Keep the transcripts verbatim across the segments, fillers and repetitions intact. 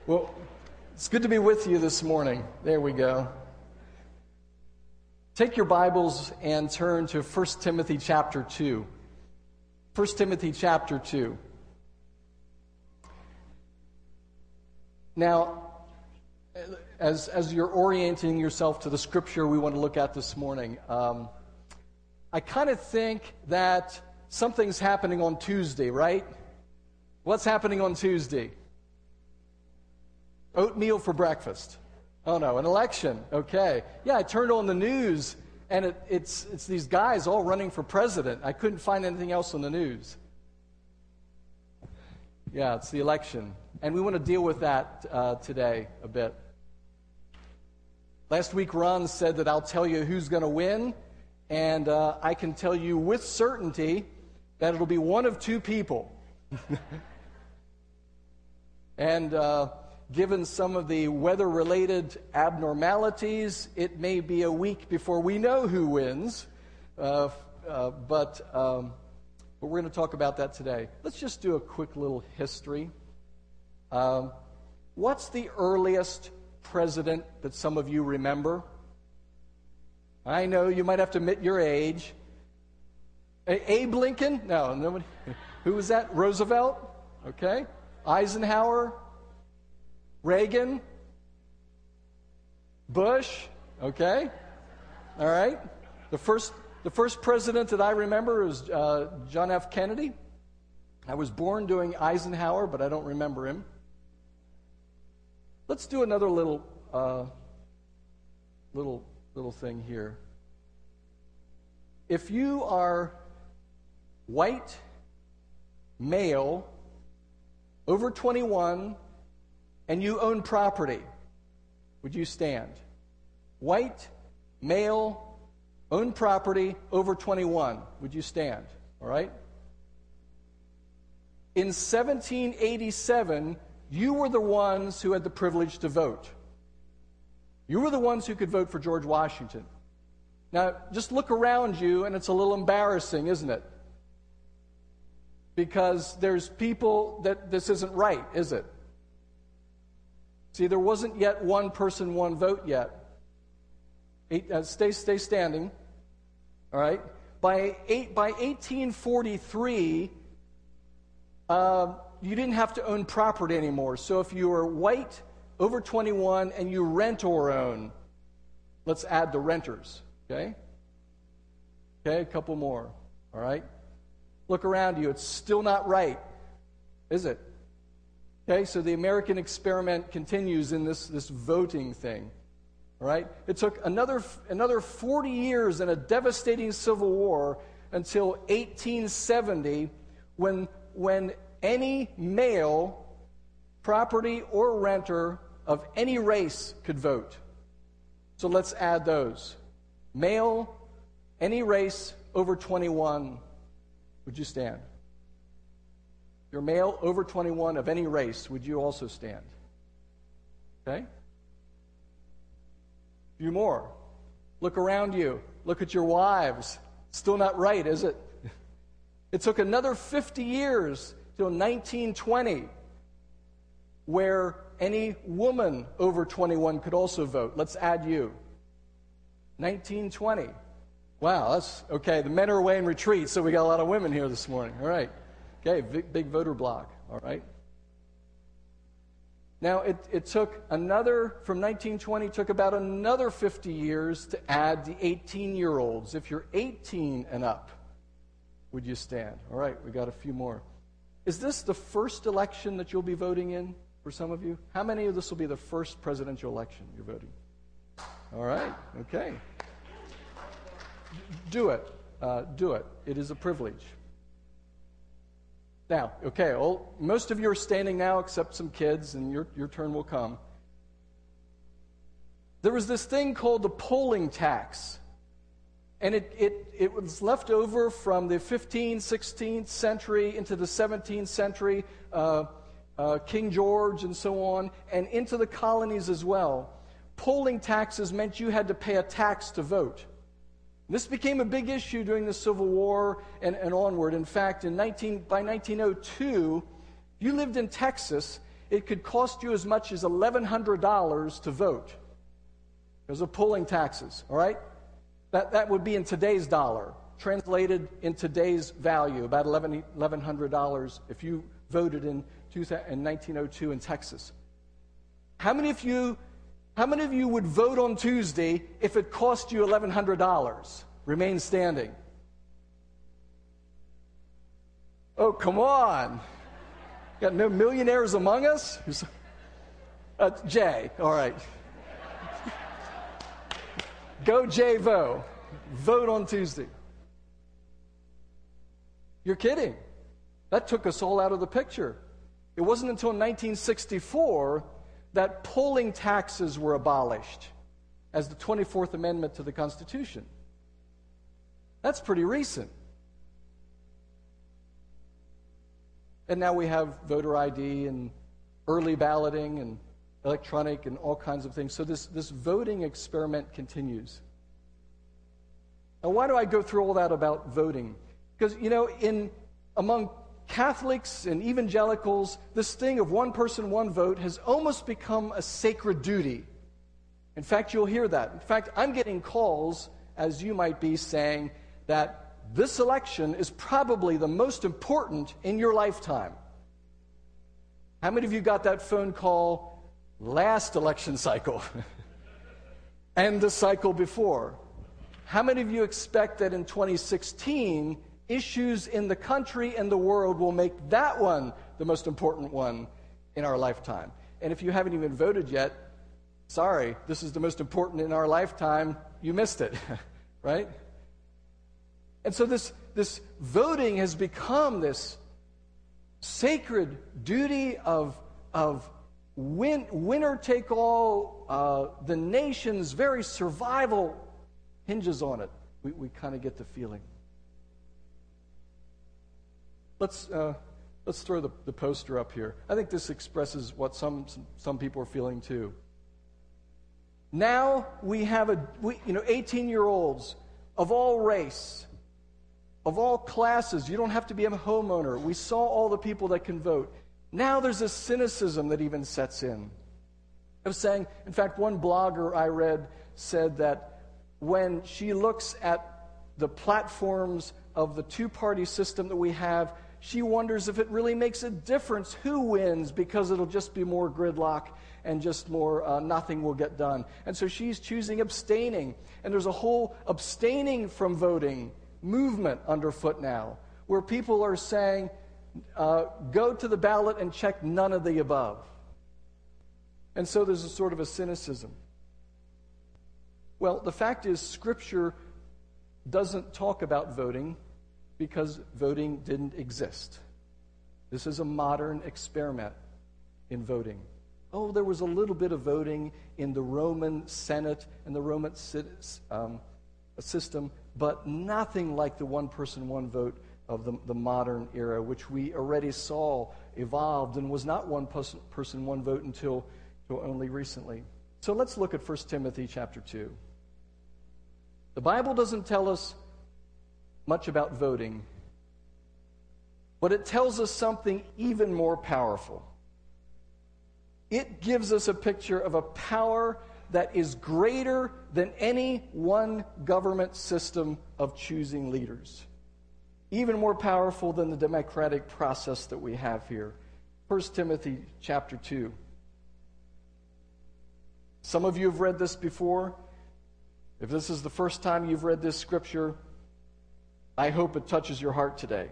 Well, it's good to be with you this morning. There we go. Take your Bibles and turn to First Timothy chapter two. First Timothy chapter two. Now, as, as you're orienting yourself to the scripture we want to look at this morning, um, I kind of think that something's happening on Tuesday, right? What's happening on Tuesday? Oatmeal for breakfast. Oh no, an election. Okay. Yeah, I turned on the news and it, it's it's these guys all running for president. I couldn't find anything else on the news. Yeah, it's the election. And we want to deal with that uh, today a bit. Last week, Ron said that I'll tell you who's going to win. And uh, I can tell you with certainty that it'll be one of two people. and... Uh, Given some of the weather-related abnormalities, it may be a week before we know who wins. Uh, uh, but, um, but we're going to talk about that today. Let's just do a quick little history. Um, what's the earliest president that some of you remember? I know you might have to admit your age. A- Abe Lincoln? No, nobody. Who was that? Roosevelt? Okay. Eisenhower? Reagan, Bush, okay, all right. The first, the first president that I remember is uh, John F. Kennedy. I was born during Eisenhower, but I don't remember him. Let's do another little, uh, little, little thing here. If you are white, male, over twenty-one. And you own property, would you stand? White, male, own property, over twenty-one, would you stand? All right? In seventeen eighty-seven, you were the ones who had the privilege to vote. You were the ones who could vote for George Washington. Now, just look around you, and it's a little embarrassing, isn't it? Because there's people that this isn't right, is it? See, there wasn't yet one person, one vote yet. Eight, uh, stay, stay standing. All right. By eight, by eighteen forty-three, uh, you didn't have to own property anymore. So if you were white, over twenty-one, and you rent or own, let's add the renters. Okay. Okay. A couple more. All right. Look around you. It's still not right, is it? Okay, so the American experiment continues in this, this voting thing, all right? It took another another forty years and a devastating civil war until eighteen seventy when, when any male, property or renter of any race could vote. So let's add those. Male, any race over twenty-one, would you stand? If you're male over twenty-one of any race, would you also stand? Okay? A few more. Look around you. Look at your wives. Still not right, is it? It took another fifty years till nineteen twenty where any woman over twenty-one could also vote. Let's add you. nineteen twenty. Wow, that's okay. The men are away in retreat, so we got a lot of women here this morning. All right. Okay, big, big voter block, all right? Now, it, it took another, from nineteen twenty, took about another fifty years to add the eighteen-year-olds. If you're eighteen and up, would you stand? All right, we got a few more. Is this the first election that you'll be voting in for some of you? How many of this will be the first presidential election you're voting? All right, okay. Do it. Uh, do it. It is a privilege. Now, okay, well, most of you are standing now except some kids, and your, your turn will come. There was this thing called the polling tax, and it, it, it was left over from the fifteenth, sixteenth century into the seventeenth century, uh, uh, King George and so on, and into the colonies as well. Polling taxes meant you had to pay a tax to vote. This became a big issue during the Civil War and, and onward. In fact, in nineteen, by nineteen oh two, you lived in Texas, it could cost you as much as eleven hundred dollars to vote because of polling taxes, all right? That, that would be in today's dollar, translated in today's value, about eleven hundred dollars if you voted in, in nineteen oh two in Texas. How many of you, how many of you would vote on Tuesday if it cost you eleven hundred dollars? Remain standing. Oh, come on. Got no millionaires among us? Uh, Jay, all right. Go Jay Vo. Vote on Tuesday. You're kidding. That took us all out of the picture. It wasn't until nineteen sixty-four that polling taxes were abolished as the twenty-fourth Amendment to the Constitution. That's pretty recent. And now we have voter I D and early balloting and electronic and all kinds of things. So this, this voting experiment continues. Now, why do I go through all that about voting? Because, you know, in among Catholics and evangelicals, this thing of one person, one vote has almost become a sacred duty. In fact, you'll hear that. In fact, I'm getting calls, as you might be, saying that this election is probably the most important in your lifetime. How many of you got that phone call last election cycle and the cycle before? How many of you expect that in twenty sixteen, issues in the country and the world will make that one the most important one in our lifetime? And if you haven't even voted yet, sorry, this is the most important in our lifetime. You missed it, right? And so this, this voting has become this sacred duty of, of win, winner take all. Uh, the nation's very survival hinges on it. We, we kind of get the feeling. Let's, uh, let's throw the, the poster up here. I think this expresses what some, some, some people are feeling too. Now we have a, we, you know, eighteen-year-olds of all race, of all classes. You don't have to be a homeowner. We saw all the people that can vote. Now there's a cynicism that even sets in. I was saying, in fact, one blogger I read said that when she looks at the platforms of the two-party system that we have, she wonders if it really makes a difference who wins, because it'll just be more gridlock and just more uh, nothing will get done. And so she's choosing abstaining. And there's a whole abstaining from voting movement underfoot now, where people are saying, uh, go to the ballot and check none of the above. And so there's a sort of a cynicism. Well, the fact is, Scripture doesn't talk about voting because voting didn't exist. This is a modern experiment in voting. Oh, there was a little bit of voting in the Roman Senate and the Roman um, system, but nothing like the one-person, one-vote of the, the modern era, which we already saw evolved and was not one-person, one-vote until, until only recently. So let's look at First Timothy chapter two. The Bible doesn't tell us much about voting, but it tells us something even more powerful. It gives us a picture of a power that is greater than any one government system of choosing leaders. Even more powerful than the democratic process that we have here. First Timothy chapter two. Some of you have read this before. If this is the first time you've read this scripture, I hope it touches your heart today.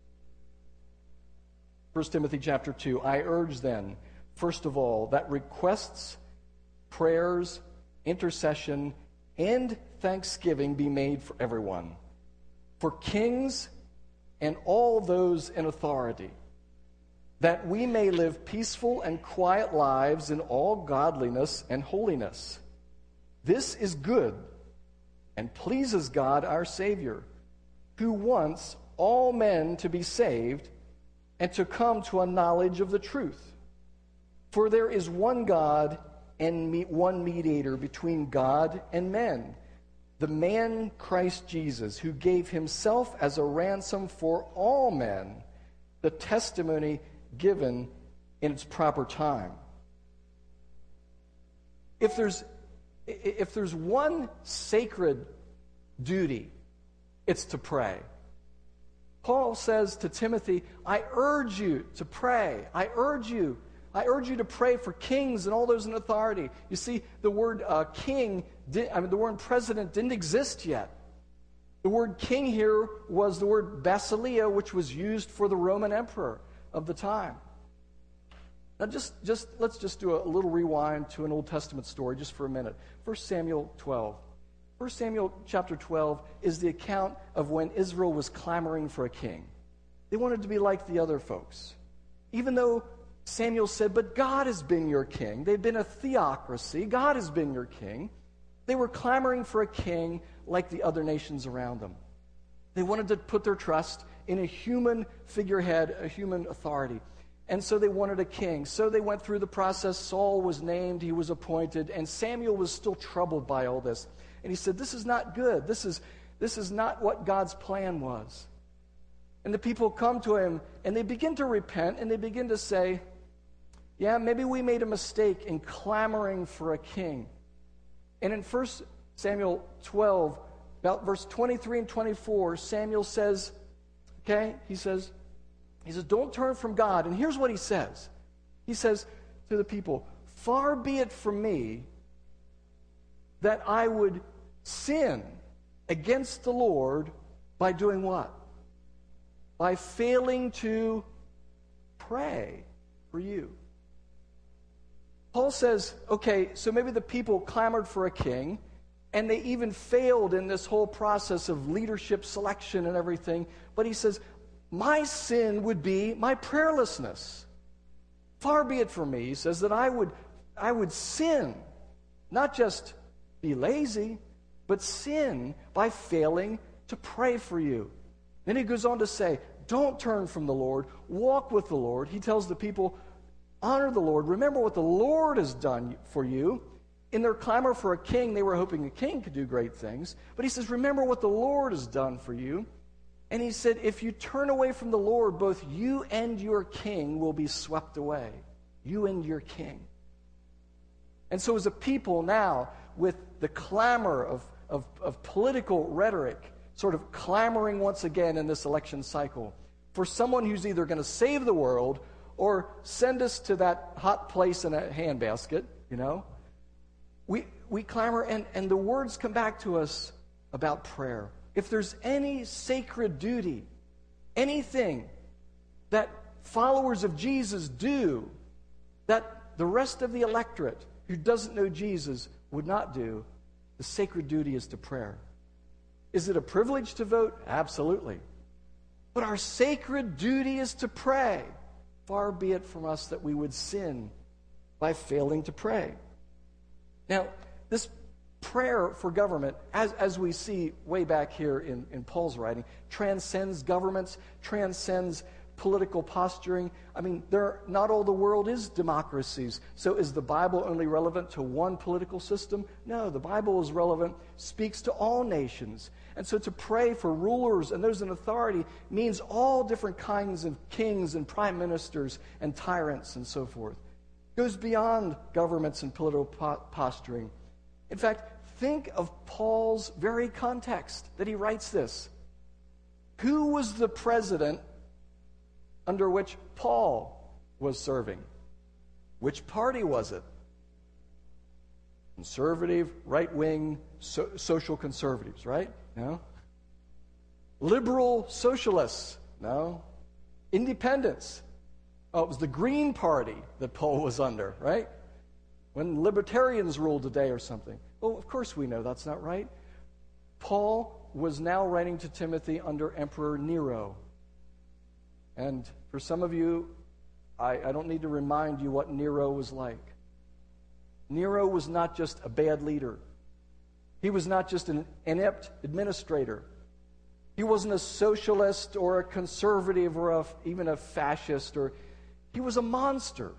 First Timothy chapter two. I urge then, first of all, that requests, prayers, intercession, and thanksgiving be made for everyone, for kings and all those in authority, that we may live peaceful and quiet lives in all godliness and holiness. This is good and pleases God our Savior, who wants all men to be saved and to come to a knowledge of the truth. For there is one God and one mediator between God and men, the man Christ Jesus, who gave himself as a ransom for all men, the testimony given in its proper time. If there's, if there's one sacred duty, it's to pray. Paul says to Timothy, I urge you to pray. I urge you. I urge you to pray for kings and all those in authority. You see, the word uh, king, did, I mean, the word president didn't exist yet. The word king here was the word basileia, which was used for the Roman emperor of the time. Now, just, just let's just do a little rewind to an Old Testament story just for a minute. First Samuel twelve. First Samuel chapter twelve is the account of when Israel was clamoring for a king. They wanted to be like the other folks. Even though Samuel said, but God has been your king. They've been a theocracy. God has been your king. They were clamoring for a king like the other nations around them. They wanted to put their trust in a human figurehead, a human authority. And so they wanted a king. So they went through the process. Saul was named, he was appointed, and Samuel was still troubled by all this. And he said, this is not good. This is, this is not what God's plan was. And the people come to him, and they begin to repent, and they begin to say, yeah, maybe we made a mistake in clamoring for a king. And in First Samuel twelve, about verse twenty-three and twenty-four, Samuel says, okay, he says, he says, don't turn from God. And here's what he says. He says to the people, far be it from me that I would sin against the Lord by doing what? By failing to pray for you. Paul says, okay, so maybe the people clamored for a king, and they even failed in this whole process of leadership selection and everything. But he says, my sin would be my prayerlessness. Far be it from me, he says, that I would, I would sin, not just be lazy, but sin by failing to pray for you. Then he goes on to say, don't turn from the Lord, walk with the Lord. He tells the people, honor the Lord. Remember what the Lord has done for you. In their clamor for a king, they were hoping a king could do great things. But he says, remember what the Lord has done for you. And he said, if you turn away from the Lord, both you and your king will be swept away. You and your king. And so as a people now, with the clamor of, of, of political rhetoric, sort of clamoring once again in this election cycle, for someone who's either going to save the world or send us to that hot place in a handbasket, you know, we, we clamor, and, and the words come back to us about prayer. If there's any sacred duty, anything that followers of Jesus do that the rest of the electorate who doesn't know Jesus would not do, the sacred duty is to prayer. Is it a privilege to vote? Absolutely. But our sacred duty is to pray. Far be it from us that we would sin by failing to pray. Now, this prayer for government, as, as we see way back here in, in Paul's writing, transcends governments, transcends political posturing. I mean, there, not all the world is democracies. So is the Bible only relevant to one political system? No, the Bible is relevant, speaks to all nations. And so to pray for rulers and those in authority means all different kinds of kings and prime ministers and tyrants and so forth. It goes beyond governments and political po- posturing. In fact, think of Paul's very context that he writes this. Who was the president under which Paul was serving? Which party was it? Conservative, right-wing, so, social conservatives, right? No. Liberal socialists? No. Independents? Oh, it was the Green Party that Paul was under, right? When libertarians ruled today or something. Well, of course we know that's not right. Paul was now writing to Timothy under Emperor Nero. And for some of you, I, I don't need to remind you what Nero was like. Nero was not just a bad leader. He was not just an inept administrator. He wasn't a socialist or a conservative or a, even a fascist. Or he was a monster.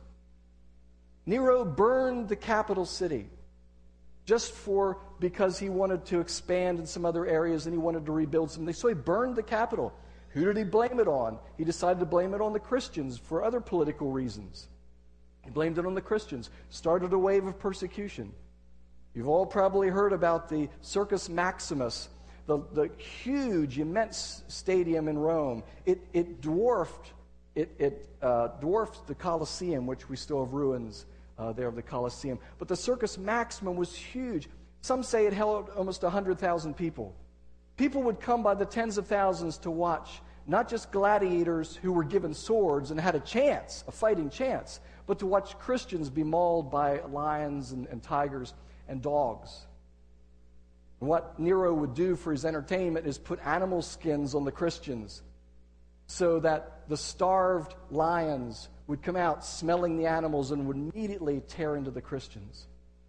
Nero burned the capital city just for because he wanted to expand in some other areas and he wanted to rebuild something. So he burned the capital. Who did he blame it on? He decided to blame it on the Christians for other political reasons. He blamed it on the Christians, started a wave of persecution. You've all probably heard about the Circus Maximus, the, the huge, immense stadium in Rome. It, it dwarfed it, it uh, dwarfed the Colosseum, which we still have ruins uh, there of the Colosseum. But the Circus Maximus was huge. Some say it held almost one hundred thousand people. People would come by the tens of thousands to watch not just gladiators who were given swords and had a chance, a fighting chance, but to watch Christians be mauled by lions and, and tigers and dogs. And what Nero would do for his entertainment is put animal skins on the Christians so that the starved lions would come out smelling the animals and would immediately tear into the Christians.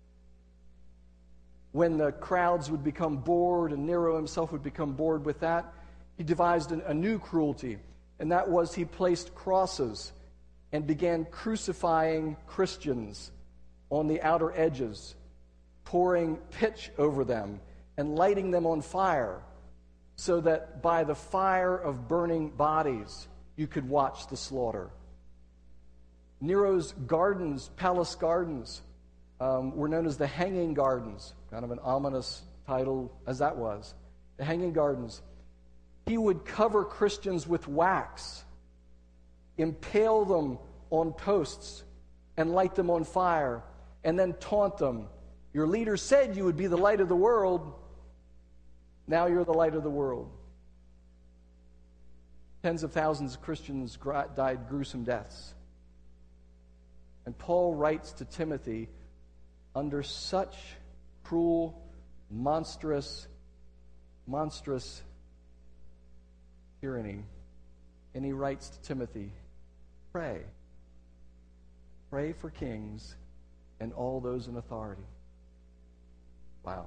When the crowds would become bored, and Nero himself would become bored with that, he devised an, a new cruelty, and that was he placed crosses and began crucifying Christians on the outer edges, pouring pitch over them and lighting them on fire, so that by the fire of burning bodies you could watch the slaughter. Nero's gardens, palace gardens, um, were known as the Hanging Gardens, kind of an ominous title as that was. The Hanging Gardens. He would cover Christians with wax, impale them on posts, and light them on fire, and then taunt them. Your leader said you would be the light of the world. Now you're the light of the world. Tens of thousands of Christians died gruesome deaths. And Paul writes to Timothy under such cruel, monstrous, monstrous tyranny. And he writes to Timothy, pray. Pray for kings and all those in authority. Wow.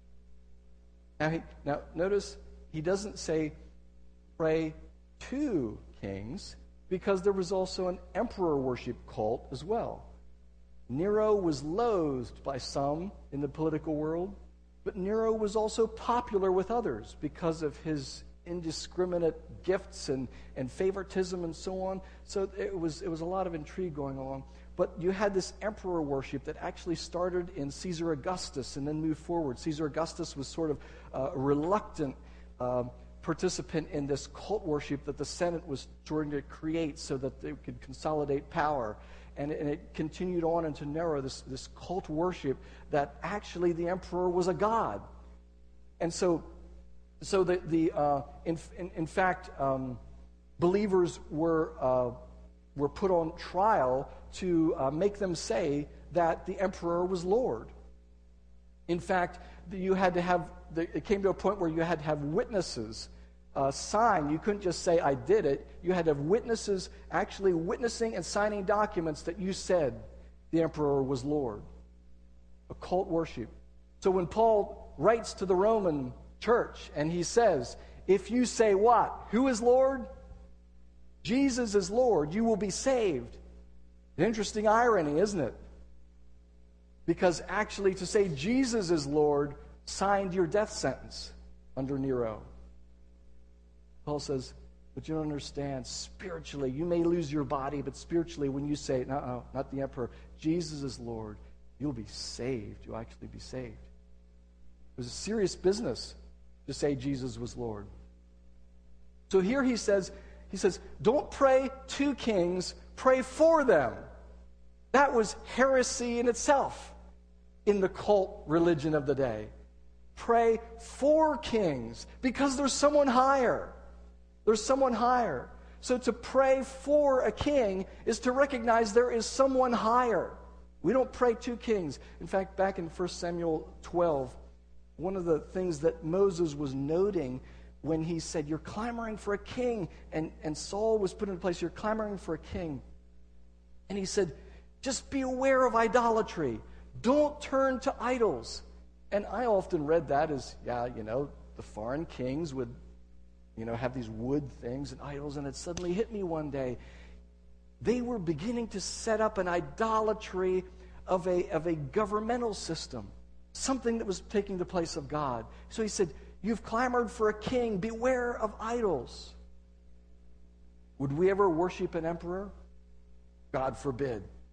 Now, he, now notice he doesn't say pray to kings, because there was also an emperor worship cult as well. Nero was loathed by some in the political world, but Nero was also popular with others because of his indiscriminate gifts and, and favoritism and so on. So it was, it was a lot of intrigue going on. But you had this emperor worship that actually started in Caesar Augustus and then moved forward. Caesar Augustus was sort of uh, a reluctant uh, participant in this cult worship that the Senate was trying to create so that they could consolidate power. And, and it continued on into Nero, this, this cult worship that actually the emperor was a god. And so, so the, the uh, in, in, in fact, um, believers were, uh, were put on trial to uh, make them say that the emperor was Lord. In fact, you had to have, the, it came to a point where you had to have witnesses uh, sign. You couldn't just say, I did it. You had to have witnesses actually witnessing and signing documents that you said the emperor was Lord. Occult worship. So when Paul writes to the Roman church and he says, if you say what? Who is Lord? Jesus is Lord. You will be saved. An interesting irony, isn't it? Because actually to say Jesus is Lord signed your death sentence under Nero. Paul says, but you don't understand. Spiritually, you may lose your body, but spiritually, when you say, no, no, not the emperor, Jesus is Lord, you'll be saved. You'll actually be saved. It was a serious business to say Jesus was Lord. So here he says, he says, don't pray to kings, pray for them. That was heresy in itself in the cult religion of the day. Pray for kings because there's someone higher. There's someone higher. So to pray for a king is to recognize there is someone higher. We don't pray to kings. In fact, back in First Samuel twelve, one of the things that Moses was noting when he said, you're clamoring for a king, and, and Saul was put in place, you're clamoring for a king. And he said, just be aware of idolatry. Don't turn to idols. And I often read that as, yeah, you know, the foreign kings would, you know, have these wood things and idols, and it suddenly hit me one day. They were beginning to set up an idolatry of a, of a governmental system, something that was taking the place of God. So he said, you've clamored for a king, beware of idols. Would we ever worship an emperor? God forbid.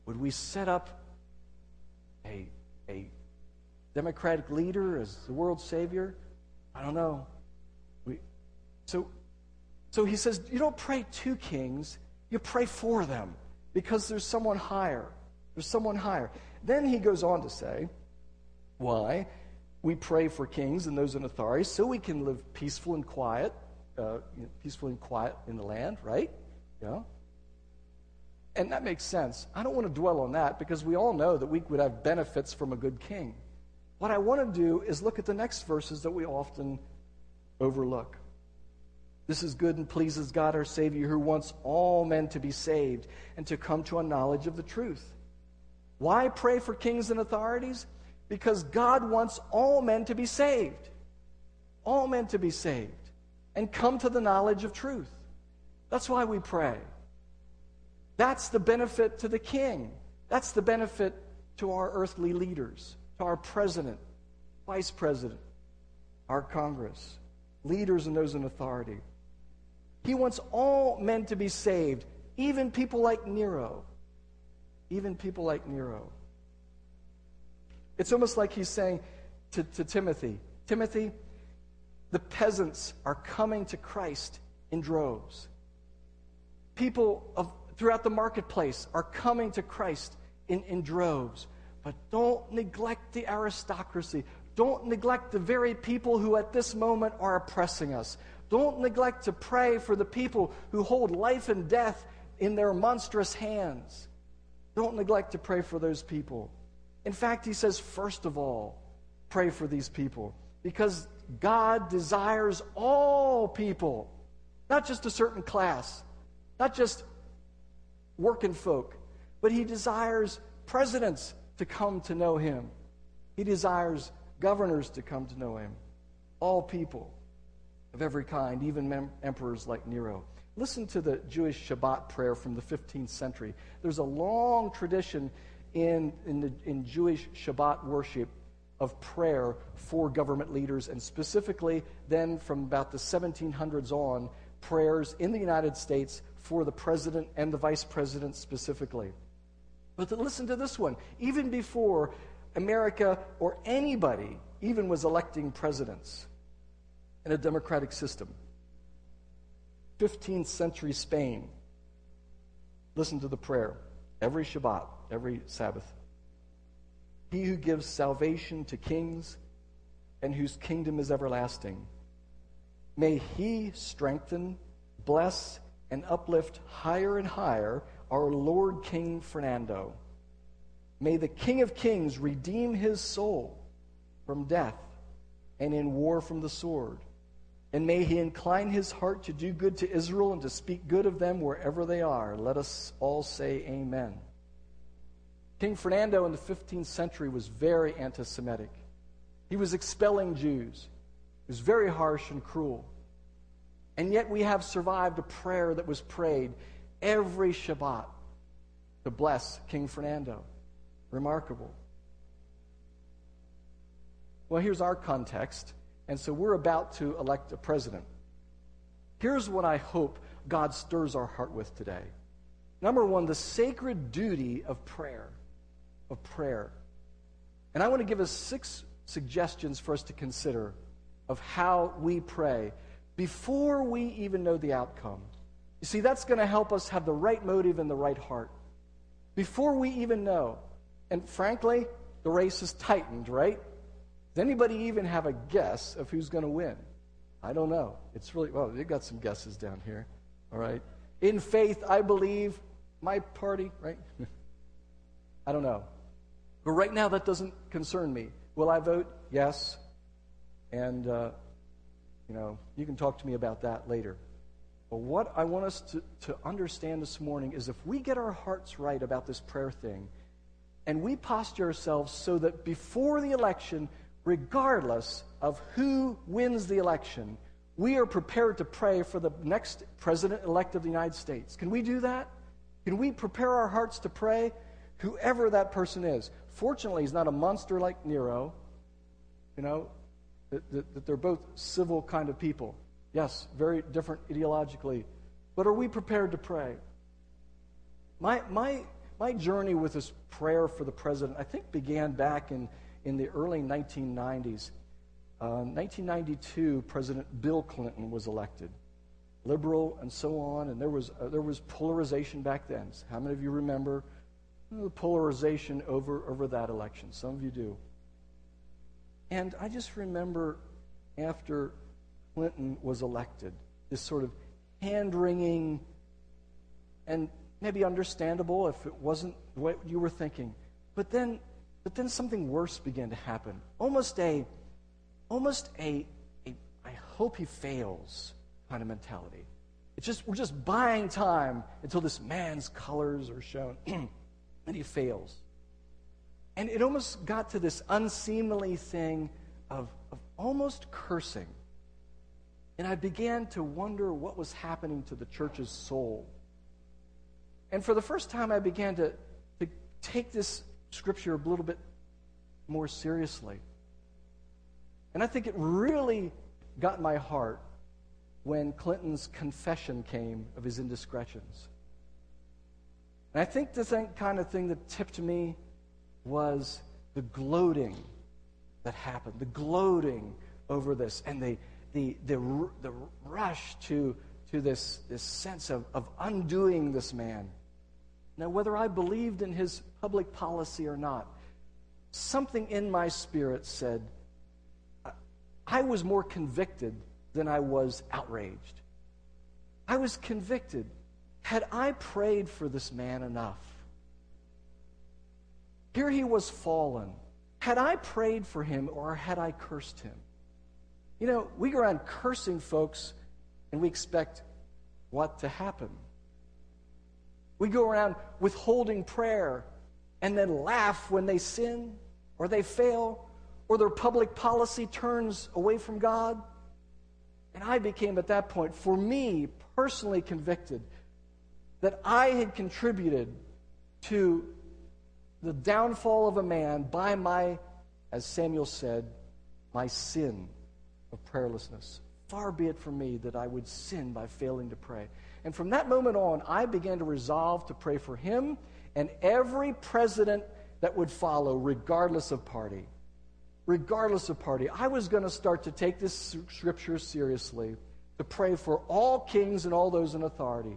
Would we set up a, a democratic leader as the world's savior? I don't know. We, so, so he says, you don't pray to kings, you pray for them, because there's someone higher. There's someone higher. Then he goes on to say, why? We pray for kings and those in authority so we can live peaceful and quiet, uh, you know, peaceful and quiet in the land, right? Yeah. And that makes sense. I don't want to dwell on that because we all know that we would have benefits from a good king. What I want to do is look at the next verses that we often overlook. This is good and pleases God our Savior, who wants all men to be saved and to come to a knowledge of the truth. Why pray for kings and authorities? Because God wants all men to be saved. All men to be saved and come to the knowledge of truth. That's why we pray. That's the benefit to the king. That's the benefit to our earthly leaders, to our president, vice president, our Congress, leaders and those in authority. He wants all men to be saved, even people like Nero. Even people like Nero. It's almost like he's saying to, to Timothy, Timothy, the peasants are coming to Christ in droves. People of throughout the marketplace are coming to Christ in, in droves. But don't neglect the aristocracy. Don't neglect the very people who at this moment are oppressing us. Don't neglect to pray for the people who hold life and death in their monstrous hands. Don't neglect to pray for those people. In fact, he says, first of all, pray for these people. Because God desires all people, not just a certain class, not just working folk, but he desires presidents to come to know him. He desires governors to come to know him. All people of every kind, even mem- emperors like Nero. Listen to the Jewish Shabbat prayer from the fifteenth century. There's a long tradition in, in, the, in Jewish Shabbat worship of prayer for government leaders, and specifically then from about the seventeen hundreds on, prayers in the United States for the president and the vice president specifically. But to listen to this one. Even before America or anybody even was electing presidents in a democratic system, fifteenth century Spain, listen to the prayer every Shabbat, every Sabbath. He who gives salvation to kings and whose kingdom is everlasting, may he strengthen, bless, and uplift higher and higher our Lord King Fernando. May the King of Kings redeem his soul from death and in war from the sword. And may he incline his heart to do good to Israel and to speak good of them wherever they are. Let us all say amen. King Fernando in the fifteenth century was very anti-Semitic. He was expelling Jews. He was very harsh and cruel. And yet we have survived a prayer that was prayed every Shabbat to bless King Fernando. Remarkable. Well, here's our context. And so we're about to elect a president. Here's what I hope God stirs our heart with today. Number one, the sacred duty of prayer. Of prayer. And I want to give us six suggestions for us to consider of how we pray before we even know the outcome. You see, that's going to help us have the right motive and the right heart. Before we even know. And frankly, the race is tightened, right? Does anybody even have a guess of who's going to win? I don't know. It's really, well, they got some guesses down here. All right. In faith, I believe my party, right? I don't know. But right now, that doesn't concern me. Will I vote? Yes. And, uh, you know, you can talk to me about that later. But what I want us to, to understand this morning is if we get our hearts right about this prayer thing, and we posture ourselves so that before the election, regardless of who wins the election, we are prepared to pray for the next president-elect of the United States. Can we do that? Can we prepare our hearts to pray? Whoever that person is. Fortunately, he's not a monster like Nero. You know, that, that, that they're both civil kind of people. Yes, very different ideologically. But are we prepared to pray? My, my, my journey with this prayer for the president, I think, began back in, in the early nineteen nineties. Uh, nineteen ninety-two, President Bill Clinton was elected, liberal and so on, and there was uh, there was polarization back then. So how many of you remember the polarization over, over that election? Some of you do. And I just remember after Clinton was elected, this sort of hand-wringing, and maybe understandable if it wasn't what you were thinking, but then, but then something worse began to happen. Almost a, almost a, a I hope he fails kind of mentality. It's just we're just buying time until this man's colors are shown, and he fails. And it almost got to this unseemly thing of, of almost cursing. And I began to wonder what was happening to the church's soul. And for the first time, I began to, to take this scripture a little bit more seriously. And I think it really got my heart when Clinton's confession came of his indiscretions. And I think the thing, kind of thing that tipped me was the gloating that happened, the gloating over this, and the the the, the rush to to this, this sense of, of undoing this man. Now, whether I believed in his public policy or not, something in my spirit said, I was more convicted than I was outraged. I was convicted. Had I prayed for this man enough? Here he was fallen. Had I prayed for him, or had I cursed him? You know, we go around cursing folks, and we expect what to happen? We go around withholding prayer, and then laugh when they sin, or they fail, or their public policy turns away from God. And I became, at that point, for me, personally convicted that I had contributed to the downfall of a man by my, as Samuel said, my sin of prayerlessness. Far be it from me that I would sin by failing to pray. And from that moment on, I began to resolve to pray for him and every president that would follow, regardless of party. Regardless of party. I was going to start to take this scripture seriously, to pray for all kings and all those in authority.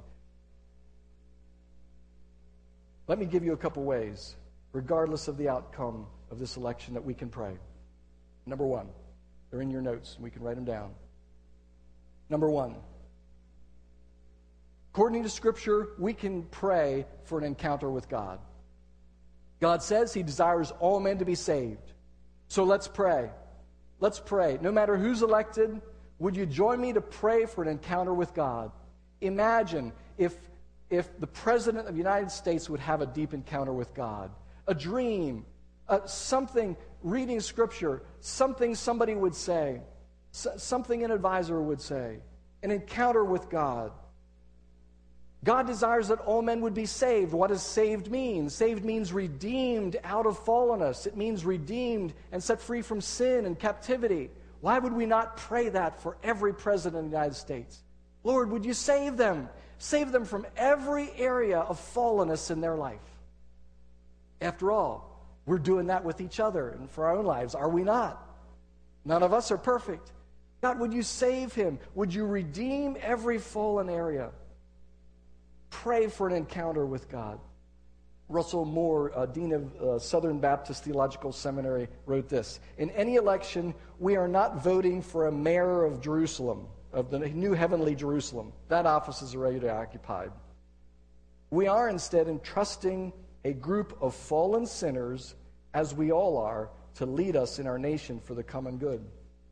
Let me give you a couple ways, regardless of the outcome of this election, that we can pray. Number one, they're in your notes, and we can write them down. Number one, according to Scripture, we can pray for an encounter with God. God says He desires all men to be saved. So let's pray. Let's pray. No matter who's elected, would you join me to pray for an encounter with God? Imagine if, if the President of the United States would have a deep encounter with God. A dream, uh, something, reading Scripture, something somebody would say, s- something an advisor would say, an encounter with God. God desires that all men would be saved. What does saved mean? Saved means redeemed out of fallenness. It means redeemed and set free from sin and captivity. Why would we not pray that for every president of the United States? Lord, would you save them? Save them from every area of fallenness in their life. After all, we're doing that with each other and for our own lives, are we not? None of us are perfect. God, would you save him? Would you redeem every fallen area? Pray for an encounter with God. Russell Moore, uh, Dean of uh, Southern Baptist Theological Seminary, wrote this: in any election, we are not voting for a mayor of Jerusalem, of the new heavenly Jerusalem. That office is already occupied. We are instead entrusting a group of fallen sinners, as we all are, to lead us in our nation for the common good.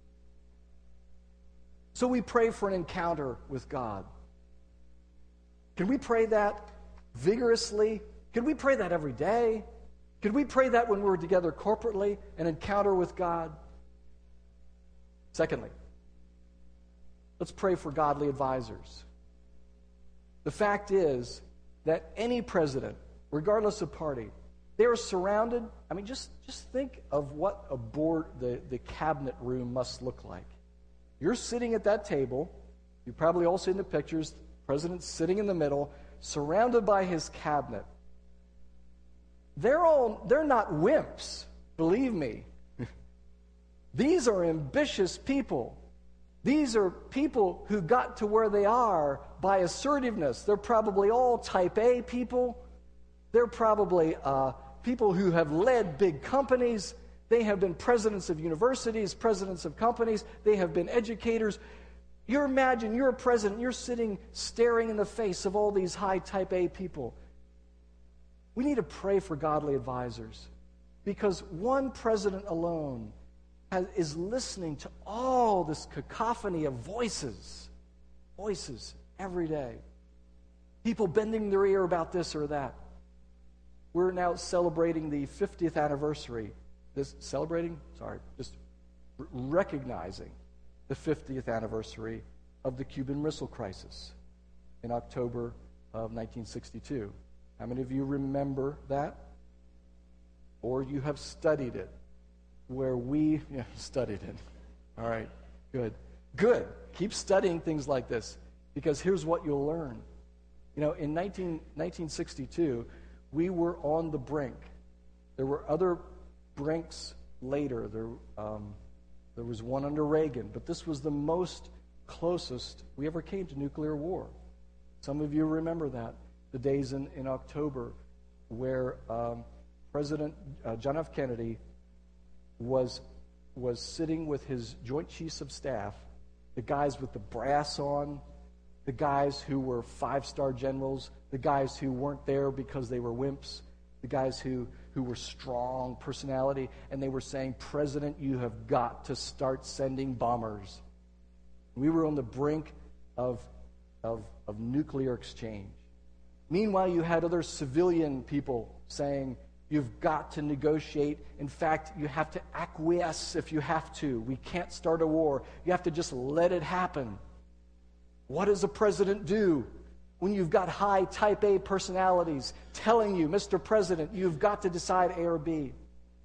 So we pray for an encounter with God. Can we pray that vigorously? Can we pray that every day? Can we pray that when we're together corporately, an encounter with God? Secondly, let's pray for godly advisors. The fact is that any president, regardless of party, they are surrounded. I mean, just, just think of what a board, the, the cabinet room must look like. You're sitting at that table. You've probably all seen the pictures. President sitting in the middle, surrounded by his cabinet. they're all they're not wimps, believe me. These are ambitious people. These are people who got to where they are by assertiveness. They're probably all type A people. They're probably uh, people who have led big companies. They have been presidents of universities, presidents of companies. They have been educators. You imagine you're a president. You're sitting staring in the face of all these high type A people. We need to pray for godly advisors, because one president alone has, is listening to all this cacophony of voices, voices every day. People bending their ear about this or that. We're now celebrating the fiftieth anniversary. This celebrating? Sorry, just r- recognizing the fiftieth anniversary of the Cuban Missile Crisis in October of nineteen sixty-two. How many of you remember that? Or you have studied it, where we yeah, studied it. All right, good. Good. Keep studying things like this, because here's what you'll learn. You know, in nineteen sixty-two, we were on the brink. There were other brinks later. There, um, there was one under Reagan, but this was the most closest we ever came to nuclear war. Some of you remember that, the days in, in October where um, President uh, John F. Kennedy was, was sitting with his Joint Chiefs of Staff, the guys with the brass on, the guys who were five-star generals, the guys who weren't there because they were wimps, the guys who, who were strong personality, and they were saying, President, you have got to start sending bombers. We were on the brink of, of, of nuclear exchange. Meanwhile, you had other civilian people saying, you've got to negotiate. In fact, you have to acquiesce if you have to. We can't start a war. You have to just let it happen. What does a president do when you've got high type A personalities telling you, Mister President, you've got to decide A or B?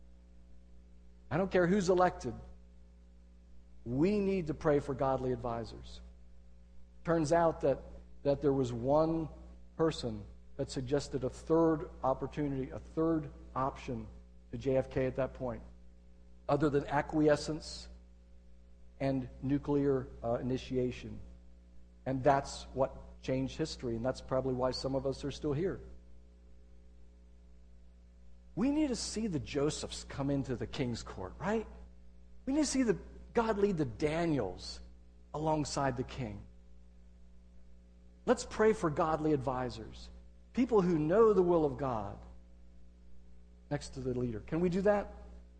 I don't care who's elected. We need to pray for godly advisors. Turns out that, that there was one person that suggested a third opportunity, a third option to J F K at that point, other than acquiescence and nuclear uh, initiation. And that's what changed history, and that's probably why some of us are still here. We need to see the Josephs come into the king's court, right? We need to see the God lead the Daniels alongside the king. Let's pray for godly advisors, people who know the will of God next to the leader. Can we do that?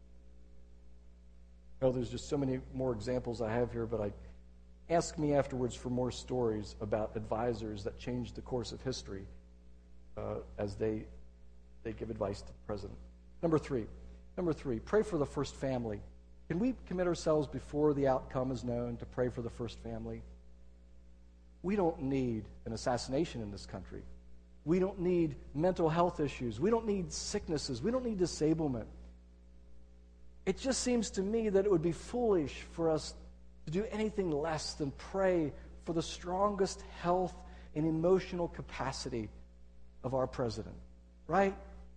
Oh, there's just so many more examples I have here, but I ask me afterwards for more stories about advisors that changed the course of history uh, as they they give advice to the president. Number three, number three, pray for the first family. Can we commit ourselves before the outcome is known to pray for the first family? We don't need an assassination in this country. We don't need mental health issues. We don't need sicknesses. We don't need disablement. It just seems to me that it would be foolish for us to do anything less than pray for the strongest health and emotional capacity of our president, right?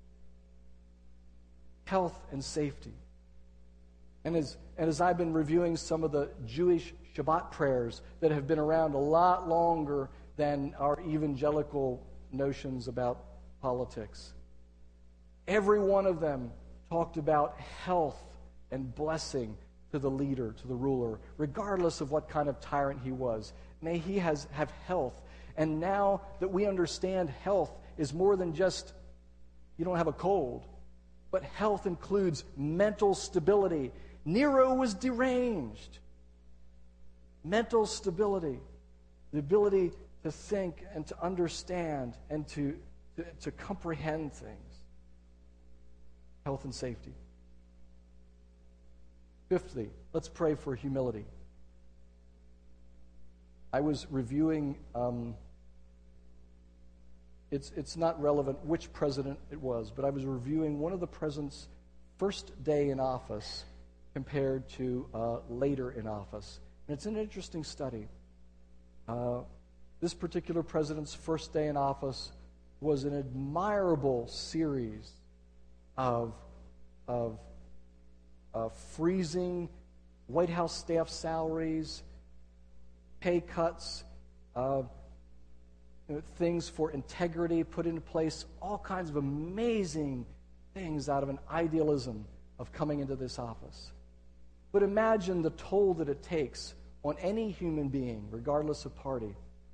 Health and safety. And as, and as I've been reviewing some of the Jewish Shabbat prayers that have been around a lot longer than our evangelical notions about politics, every one of them talked about health and blessing to the leader, to the ruler, regardless of what kind of tyrant he was. May he has, have health. And now that we understand health is more than just you don't have a cold, but health includes mental stability. Nero was deranged. Mental stability, the ability to think and to understand and to, to, to comprehend things. Health and safety. Fifthly, let's pray for humility. I was reviewing, um, it's, it's not relevant which president it was, but I was reviewing one of the president's first day in office compared to uh, later in office. And it's an interesting study. Uh, this particular president's first day in office was an admirable series of, of, of freezing White House staff salaries, pay cuts, uh, you know, things for integrity put into place, all kinds of amazing things out of an idealism of coming into this office. But imagine the toll that it takes on any human being, regardless of party,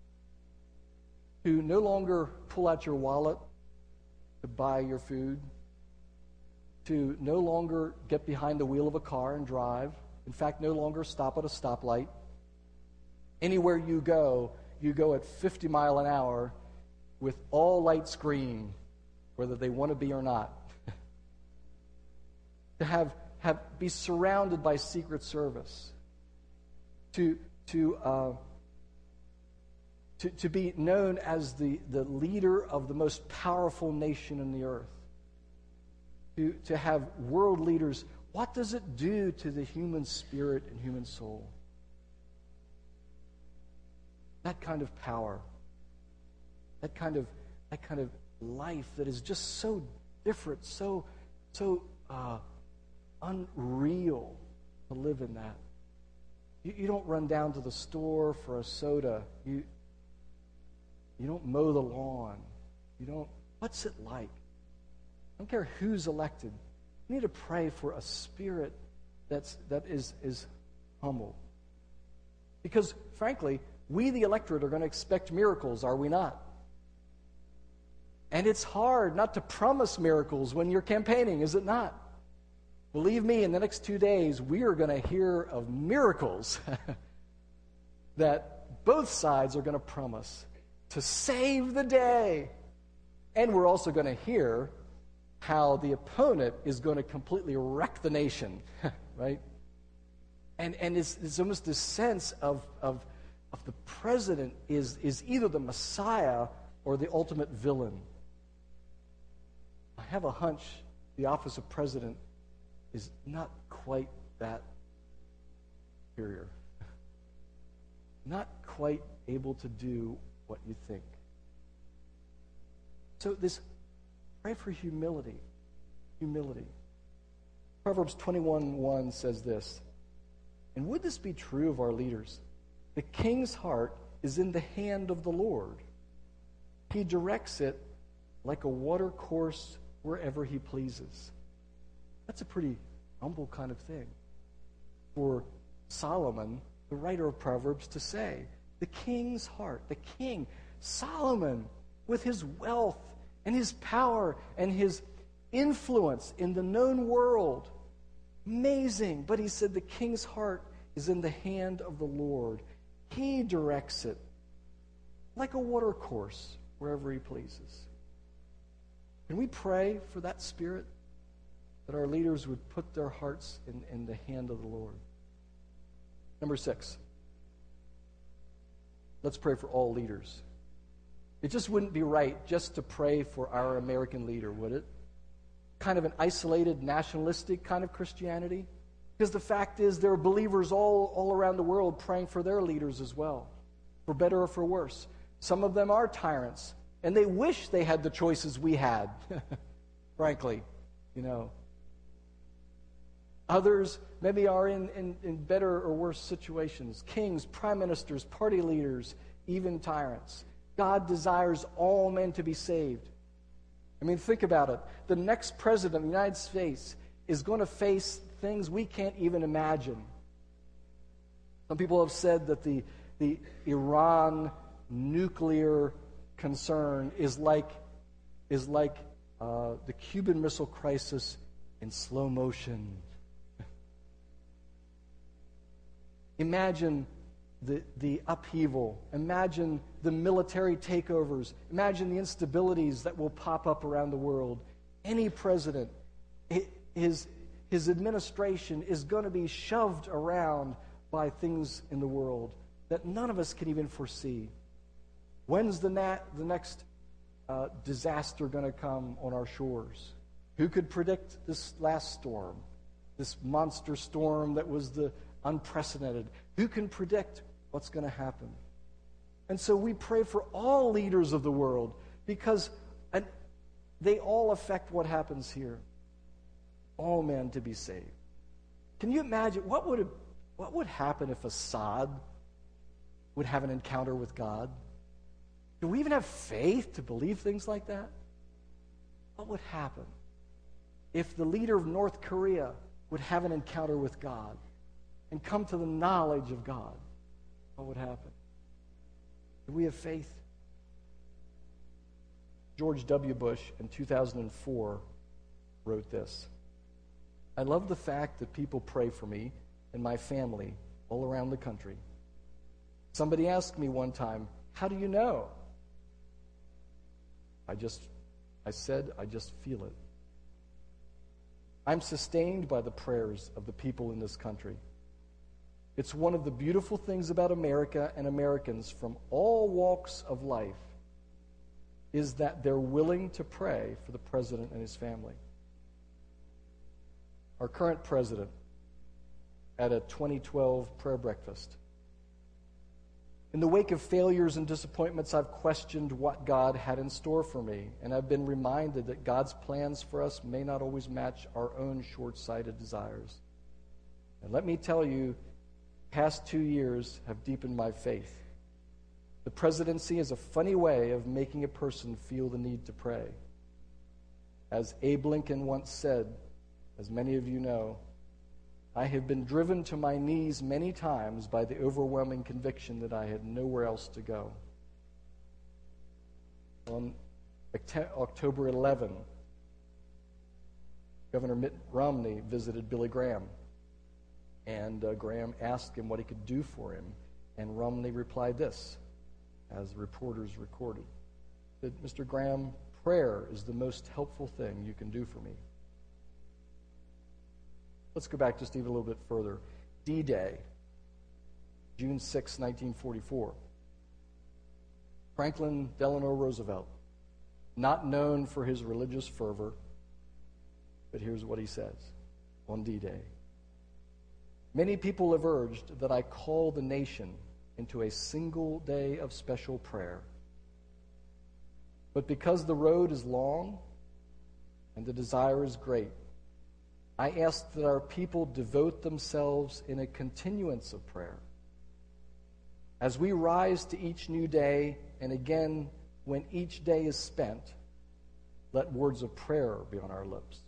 to no longer pull out your wallet to buy your food, to no longer get behind the wheel of a car and drive, in fact, no longer stop at a stoplight. Anywhere you go, you go at fifty mile an hour with all lights green, whether they want to be or not. To have, have be surrounded by Secret Service. To, to, uh, to, to be known as the, the leader of the most powerful nation in the earth. To, to have world leaders. What does it do to the human spirit and human soul? That kind of power, that kind of that kind of life that is just so different, so so uh, unreal to live in that. You, you don't run down to the store for a soda. You you don't mow the lawn. You don't. What's it like? I don't care who's elected. You need to pray for a spirit that's that is is humble. Because frankly, we, the electorate, are going to expect miracles, are we not? And it's hard not to promise miracles when you're campaigning, is it not? Believe me, in the next two days, we are going to hear of miracles that both sides are going to promise to save the day. And we're also going to hear how the opponent is going to completely wreck the nation, right? And and it's, it's almost this sense of of of the president is, is either the Messiah or the ultimate villain. I have a hunch the office of president is not quite that superior. Not quite able to do what you think. So this, pray for humility. Humility. Proverbs twenty-one one says this, and would this be true of our leaders? The king's heart is in the hand of the Lord. He directs it like a water course wherever he pleases. That's a pretty humble kind of thing for Solomon, the writer of Proverbs, to say. The king's heart, the king, Solomon, with his wealth and his power and his influence in the known world. Amazing. But he said the king's heart is in the hand of the Lord. He directs it like a water course wherever he pleases. Can we pray for that spirit? That our leaders would put their hearts in, in the hand of the Lord. Number six. Let's pray for all leaders. It just wouldn't be right just to pray for our American leader, would it? Kind of an isolated, nationalistic kind of Christianity? Because the fact is there are believers all, all around the world praying for their leaders as well, for better or for worse. Some of them are tyrants, and they wish they had the choices we had, frankly, you know. Others maybe are in, in, in better or worse situations. Kings, prime ministers, party leaders, even tyrants. God desires all men to be saved. I mean, think about it. The next president of the United States is going to face things we can't even imagine. Some people have said that the, the Iran nuclear concern is like, is like uh, the Cuban Missile Crisis in slow motion. Imagine the, the upheaval. Imagine the military takeovers. Imagine the instabilities that will pop up around the world. Any president, his, his administration is going to be shoved around by things in the world that none of us can even foresee. When's the, nat, the next uh, disaster going to come on our shores? Who could predict this last storm? This monster storm that was the unprecedented. Who can predict what's going to happen? And so we pray for all leaders of the world because and they all affect what happens here. all men to be saved. Can you imagine what would have, what would happen if Assad would have an encounter with God? Do we even have faith to believe things like that? What would happen if the leader of North Korea would have an encounter with God and come to the knowledge of God? What would happen? Do we have faith? George W. Bush in two thousand four wrote this: I love the fact that people pray for me and my family all around the country. Somebody asked me one time, how do you know? I just, I said, I just feel it. I'm sustained by the prayers of the people in this country. It's one of the beautiful things about America and Americans from all walks of life is that they're willing to pray for the president and his family. Our current president, at a twenty twelve prayer breakfast, in the wake of failures and disappointments, I've questioned what God had in store for me, and I've been reminded that God's plans for us may not always match our own short-sighted desires. And let me tell you, past two years have deepened my faith. The presidency is a funny way of making a person feel the need to pray. As Abe Lincoln once said, as many of you know, I have been driven to my knees many times by the overwhelming conviction that I had nowhere else to go. On October eleventh, Governor Mitt Romney visited Billy Graham, and uh, Graham asked him what he could do for him, and Romney replied this, as reporters recorded, that Mister Graham, prayer is the most helpful thing you can do for me. Let's go back just even a little bit further. D-Day, June sixth, nineteen forty-four. Franklin Delano Roosevelt, not known for his religious fervor, but here's what he says on D-Day. Many people have urged that I call the nation into a single day of special prayer. But because the road is long and the desire is great, I ask that our people devote themselves in a continuance of prayer. As we rise to each new day, and again, when each day is spent, let words of prayer be on our lips.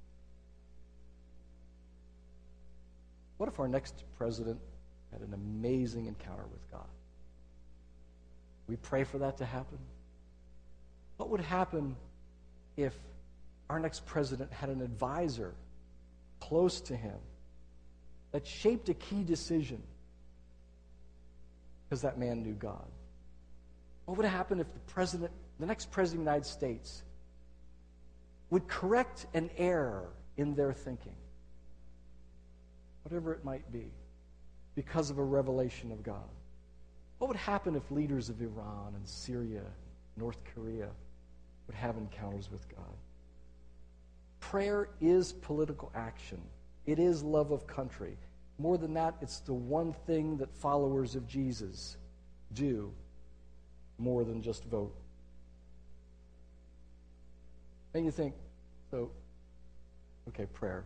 What if our next president had an amazing encounter with God? We pray for that to happen. What would happen if our next president had an advisor close to him that shaped a key decision because that man knew God? What would happen if the president, the next president of the United States, would correct an error in their thinking, whatever it might be, because of a revelation of God? What would happen if leaders of Iran and Syria, North Korea, would have encounters with God? Prayer is political action. It is love of country. More than that, it's the one thing that followers of Jesus do more than just vote. And you think, so, okay, prayer.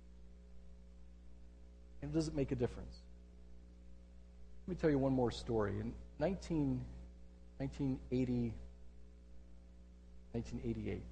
And does it make a difference? Let me tell you one more story. In nineteen eighty, nineteen eighty-eight,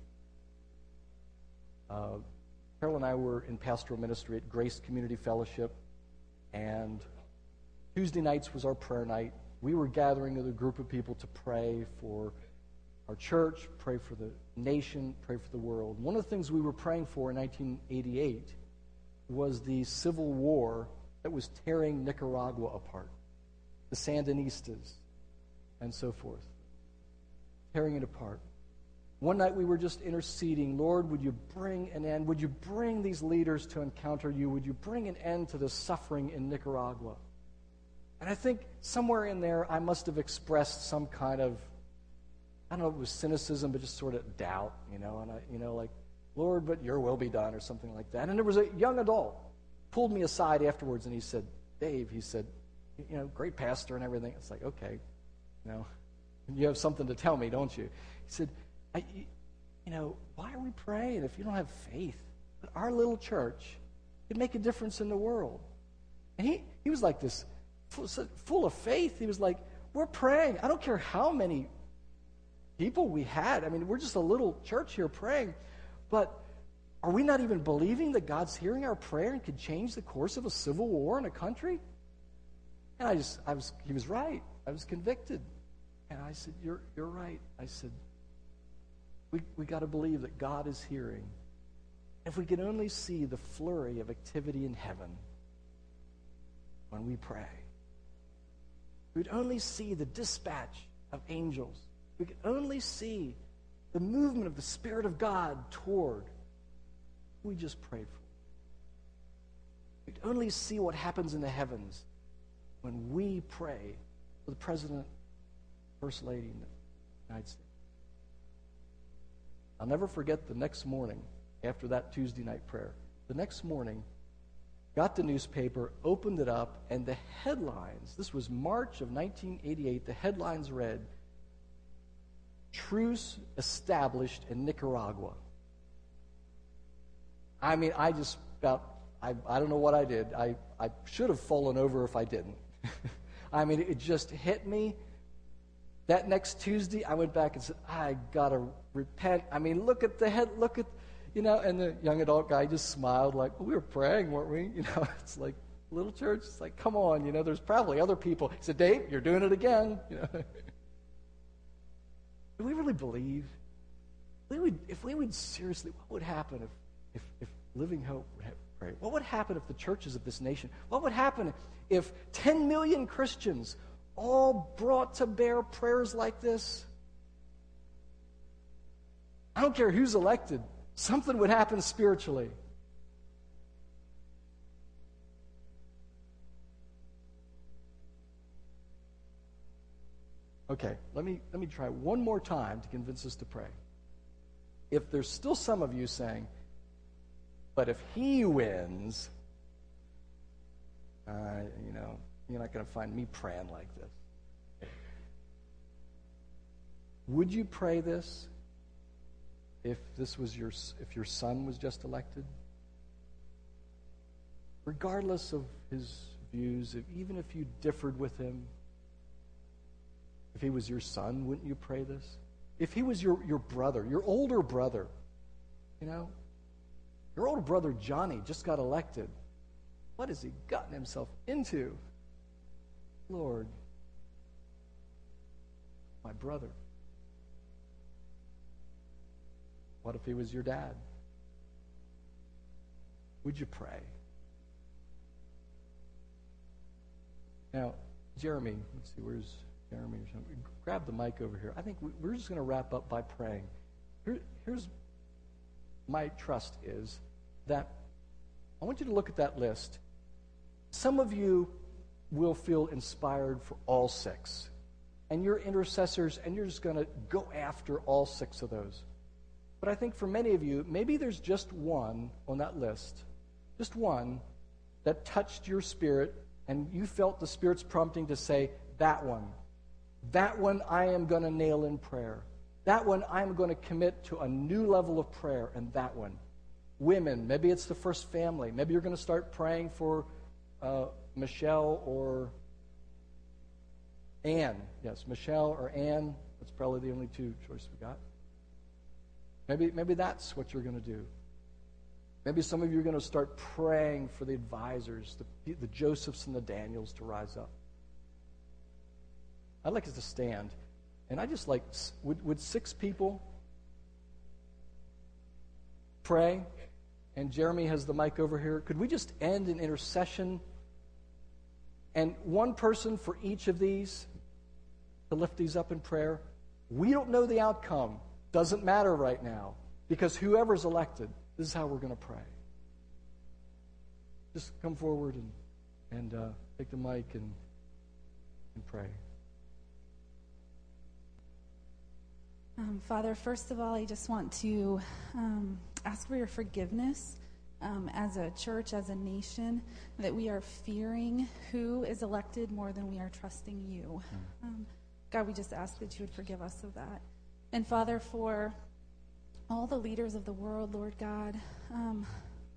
uh, Carol and I were in pastoral ministry at Grace Community Fellowship, and Tuesday nights was our prayer night. We were gathering with a group of people to pray for our church, pray for the nation, pray for the world. One of the things we were praying for in nineteen eighty-eight was the civil war that was tearing Nicaragua apart. The Sandinistas and so forth, tearing it apart. One night we were just interceding, Lord, would you bring an end? Would you bring these leaders to encounter you? Would you bring an end to the suffering in Nicaragua? And I think somewhere in there I must have expressed some kind of, I don't know if it was cynicism, but just sort of doubt, you know, and I, you know, like, Lord, but your will be done, or something like that. And there was a young adult pulled me aside afterwards, and he said, Dave, he said, you know, great pastor and everything. It's like, okay, you know, you have something to tell me, don't you? He said, I, you know, why are we praying if you don't have faith? that our little church could make a difference in the world. And he, he was like this, full, full of faith. He was like, we're praying. I don't care how many people we had. I mean, we're just a little church here praying. But are we not even believing that God's hearing our prayer and could change the course of a civil war in a country? And I just, I was, he was right. I was convicted. And I said, you're, you're right. I said, we, we got to believe that God is hearing. If we can only see the flurry of activity in heaven when we pray, we'd only see the dispatch of angels. We could only see the movement of the Spirit of God toward who we just prayed for. We'd only see what happens in the heavens when we pray for the President, First Lady in the United States. I'll never forget the next morning after that Tuesday night prayer. The next morning, got the newspaper, opened it up, and the headlines, this was March of nineteen eighty-eight, the headlines read, "Truce established in Nicaragua." I mean, I just about, I, I don't know what I did. I, I should have fallen over if I didn't. I mean, it just hit me. That next Tuesday, I went back and said, I got to repent. I mean, look at the head, look at, you know, and the young adult guy just smiled like, well, we were praying, weren't we? You know, it's like, little church, it's like, come on, you know, there's probably other people. He said, Dave, you're doing it again. You know. Do we really believe? We would, if we would seriously, what would happen if, if, if Living Hope had prayed? What would happen if the churches of this nation, what would happen if ten million Christians all brought to bear prayers like this? I don't care who's elected. Something would happen spiritually. Okay, let me let me try one more time to convince us to pray. If there's still some of you saying, but if he wins, uh, you know, you're not going to find me praying like this. Okay. Would you pray this if this was your if your son was just elected? Regardless of his views, if, even if you differed with him, if he was your son, wouldn't you pray this? If he was your, your brother, your older brother, you know, your older brother Johnny just got elected. What has he gotten himself into? Lord, my brother. What if he was your dad? Would you pray? Now, Jeremy, let's see, where's Jeremy? Or something? Grab the mic over here. I think we, we're just going to wrap up by praying. Here, here's my trust is that I want you to look at that list. Some of you will feel inspired for all six. And you're intercessors, and you're just going to go after all six of those. But I think for many of you, maybe there's just one on that list, just one that touched your spirit, and you felt the Spirit's prompting to say, that one. That one I am going to nail in prayer. That one I'm going to commit to a new level of prayer, and that one. Women, maybe it's the first family. Maybe you're going to start praying for uh, Michelle or Anne. Yes, Michelle or Anne. That's probably the only two choices we got. Maybe, maybe that's what you're going to do. Maybe some of you are going to start praying for the advisors, the, the Josephs and the Daniels to rise up. I'd like us to stand. And I just like, would, would six people pray? And Jeremy has the mic over here. Could we just end in intercession? And one person for each of these to lift these up in prayer. We don't know the outcome. Doesn't matter right now. Because whoever's elected, this is how we're going to pray. Just come forward and, and uh, take the mic and, and pray. Um, Father, first of all, I just want to um, ask for your forgiveness um, as a church, as a nation, that we are fearing who is elected more than we are trusting you. Um, God, we just ask that you would forgive us of that. And Father, for all the leaders of the world, Lord God, um,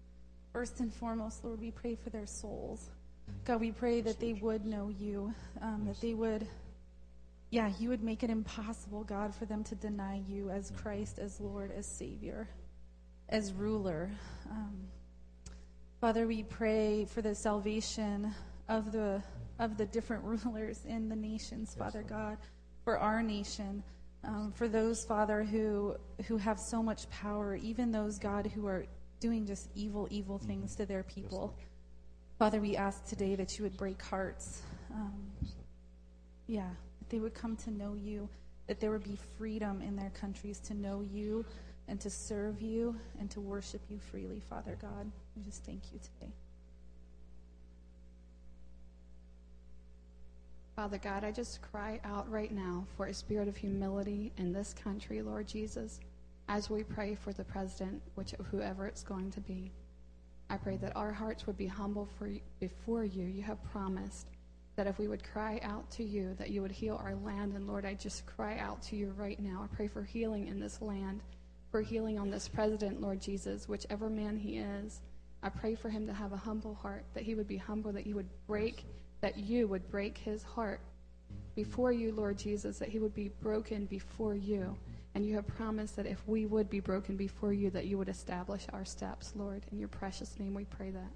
First and foremost, Lord, we pray for their souls. God, we pray that they would know you, um, that they would, yeah, you would make it impossible, God, for them to deny you as Christ, as Lord, as Savior, as ruler. Um, Father, we pray for the salvation of the of the different rulers in the nations, Father God, for our nation, um, for those, Father, who who have so much power, even those, God, who are doing just evil, evil things to their people. Father, we ask today that you would break hearts. Um, yeah, that they would come to know you, that there would be freedom in their countries to know you and to serve you and to worship you freely, Father God. We just thank you today. Father God, I just cry out right now for a spirit of humility in this country, Lord Jesus, as we pray for the president, which whoever it's going to be. I pray that our hearts would be humble for you, before you. You have promised that if we would cry out to you, that you would heal our land. And Lord, I just cry out to you right now. I pray for healing in this land, for healing on this president, Lord Jesus, whichever man he is. I pray for him to have a humble heart, that he would be humble, that he would break, that you would break his heart before you, Lord Jesus, that he would be broken before you. And you have promised that if we would be broken before you, that you would establish our steps, Lord. In your precious name we pray that.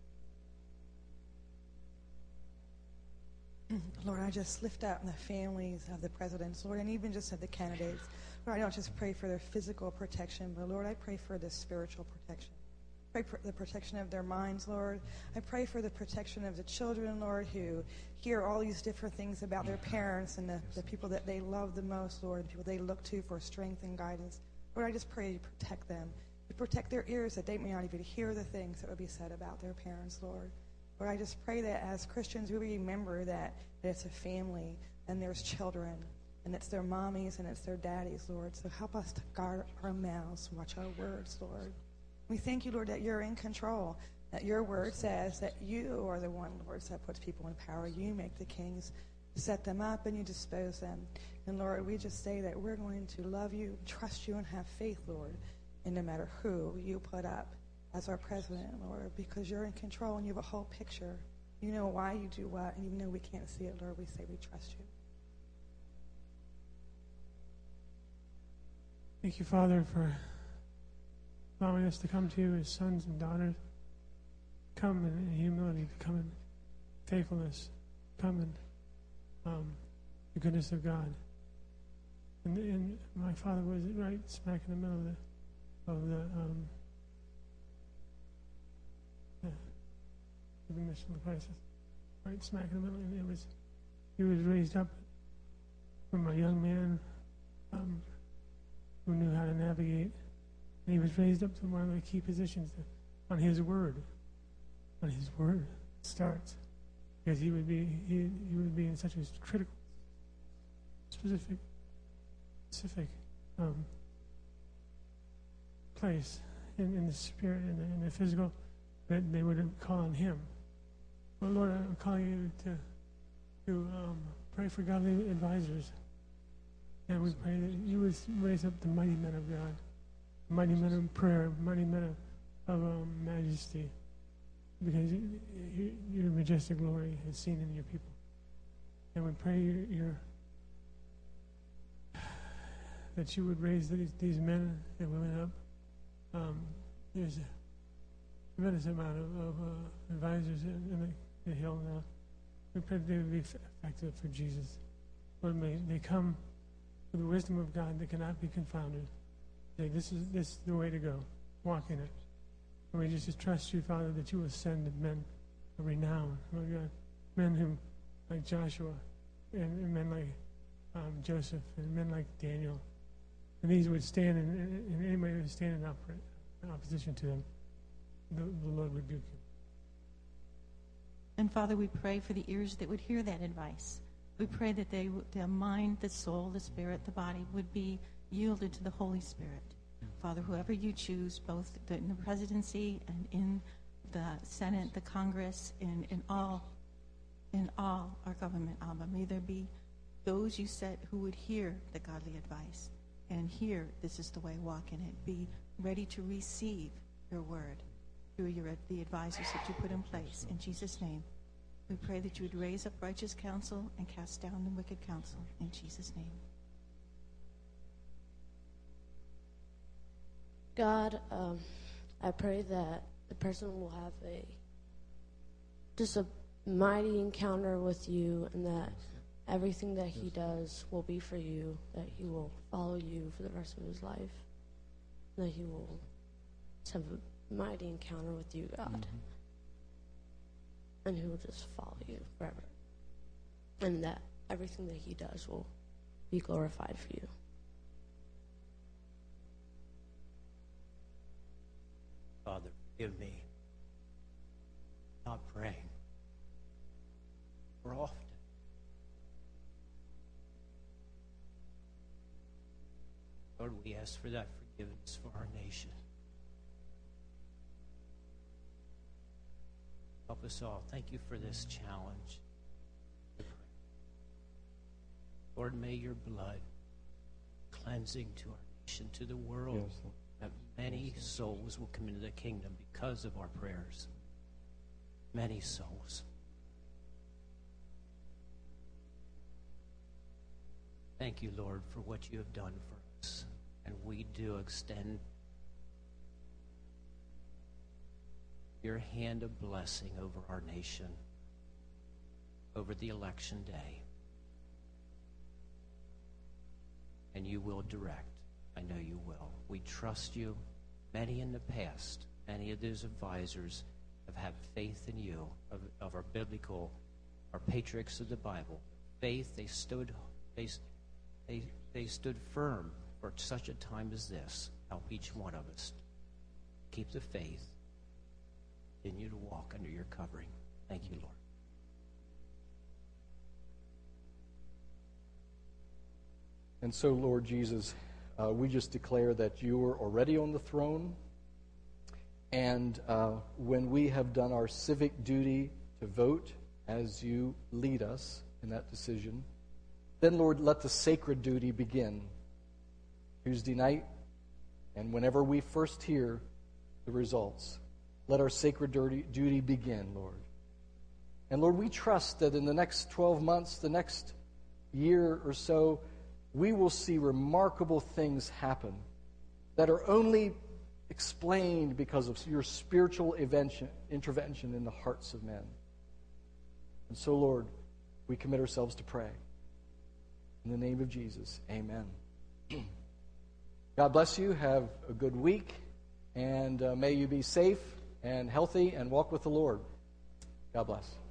Lord, I just lift up the families of the presidents, Lord, and even just of the candidates. Lord, I don't just pray for their physical protection, but Lord, I pray for the spiritual protection. I pray for the protection of their minds, Lord. I pray for the protection of the children, Lord, who hear all these different things about their parents and the, the people that they love the most, Lord, the people they look to for strength and guidance. Lord, I just pray you protect them. You protect their ears that they may not even hear the things that would be said about their parents, Lord. Lord, I just pray that as Christians we remember that, that it's a family and there's children and it's their mommies and it's their daddies, Lord. So help us to guard our mouths, watch our words, Lord. We thank you, Lord, that you're in control, that your word says that you are the one, Lord, that puts people in power. You make the kings, set them up, and you dispose them. And, Lord, we just say that we're going to love you, trust you, and have faith, Lord, in no matter who you put up as our president, Lord, because you're in control and you have a whole picture. You know why you do what, and even though we can't see it, Lord, we say we trust you. Thank you, Father, for allowing us to come to you as sons and daughters. Come in humility, come in faithfulness, come in um, the goodness of God. And, and my father was right smack in the middle of the, of the, um, the, the mission of the crisis. Right smack in the middle. And it was, he was raised up from a young man um, who knew how to navigate. And he was raised up to one of the key positions on his word. On his word it starts. Because he would be he, he would be in such a critical, specific, specific um, place in, in the spirit and in, in the physical that they would call on him. Well, Lord, I'm calling you to to um, pray for godly advisors. And we pray that you would raise up the mighty men of God, mighty men of prayer, mighty men of, of um, majesty, because you, you, your majestic glory is seen in your people. And we pray your, your, that you would raise these, these men and women up. Um, there's a tremendous amount of, of uh, advisors in, in the, the Hill now. We pray that they would be effective for Jesus. Lord, may they come with the wisdom of God that cannot be confounded. Say, this is this is the way to go. Walk in it. And we just trust you, Father, that you will send men of renown. Lord God, men who, like Joshua, and, and men like um, Joseph, and men like Daniel. And these would stand, in, in, in anybody who would stand in, oper- in opposition to them, the, the Lord would rebuke you. And Father, we pray for the ears that would hear that advice. We pray that they, their mind, the soul, the spirit, the body would be yielded to the Holy Spirit. Father, whoever you choose, both in the presidency and in the Senate, the Congress, and in all, in all our government, Abba, may there be those you set who would hear the godly advice and hear this is the way, walk in it, be ready to receive your word. through your, the advisors that you put in place. In Jesus' name, we pray that you would raise up righteous counsel and cast down the wicked counsel. In Jesus' name. God, um, I pray that the president will have a just a mighty encounter with you, and that everything that he does will be for you, that he will follow you for the rest of his life, that he will just have a mighty encounter with you, God, mm-hmm. and he will just follow you forever, and that everything that he does will be glorified for you. Father, forgive me not praying more often. Lord, we ask for that forgiveness for our nation. Help us all. Thank you for this challenge. Lord, may your blood cleansing to our nation, to the world, yes, that many souls will come into the kingdom because of our prayers. Many souls. Thank you, Lord, for what you have done for us. And we do extend your hand of blessing over our nation, over the election day. And you will direct. I know you will. We trust you. Many in the past, many of those advisors have had faith in you, of, of our biblical, our patriarchs of the Bible. Faith, they stood, they, they, they stood firm for such a time as this. Help each one of us keep the faith, continue to walk under your covering. Thank you, Lord. And so, Lord Jesus, uh, we just declare that you are already on the throne. And uh, when we have done our civic duty to vote as you lead us in that decision, then, Lord, let the sacred duty begin. Tuesday night, and whenever we first hear the results, let our sacred duty, duty begin, Lord. And, Lord, we trust that in the next twelve months, the next year or so, we will see remarkable things happen that are only explained because of your spiritual intervention in the hearts of men. And so, Lord, we commit ourselves to pray. In the name of Jesus, amen. God bless you. Have a good week. And uh, may you be safe and healthy and walk with the Lord. God bless.